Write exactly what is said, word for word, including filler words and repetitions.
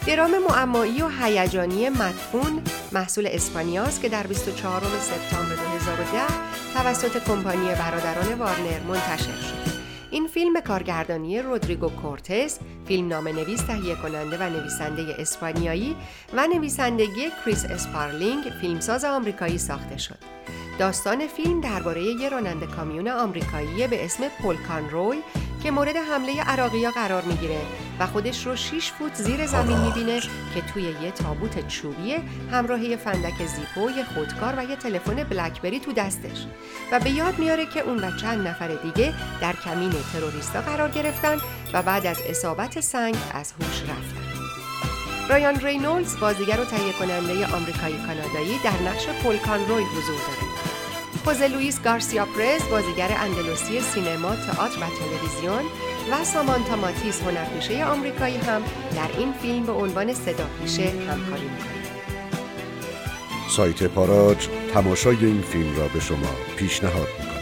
درام معمایی و هیجانی مدفون محصول اسپانیاست که در بیست و چهارم سپتامبر دو هزار و ده توسط کمپانی برادران وارنر منتشر شد. این فیلم به کارگردانی رودریگو کورتز، فیلمنامه‌نویس، تهیه کننده و نویسنده اسپانیایی و نویسندگی کریس اسپارلینگ، فیلمساز آمریکایی ساخته شد. داستان فیلم درباره یک راننده کامیون آمریکایی به اسم پل کانروی که مورد حمله عراقی‌ها قرار میگیره و خودش رو شش فوت زیر زمین میبینه که توی یه تابوت چوبیه همراه یه فندک زیپو، یه خودکار و یه تلفن بلکبری تو دستش و به یاد میاره که اون و چند نفر دیگه در کمین تروریستا قرار گرفتن و بعد از اصابت سنگ از هوش رفتن. رایان رینولدز بازیگر و تهیه کننده آمریکایی کانادایی در نقش پل کانروی حضور داره. خوزه لوئیس گارسیا پرز بازیگر اندلسی سینما، تئاتر و تلویزیون و سامانتا ماتیس هنرپیشه آمریکایی هم در این فیلم به عنوان صداپیشه همکاری می‌کنند. سایت پاراج تماشای این فیلم را به شما پیشنهاد می‌کند.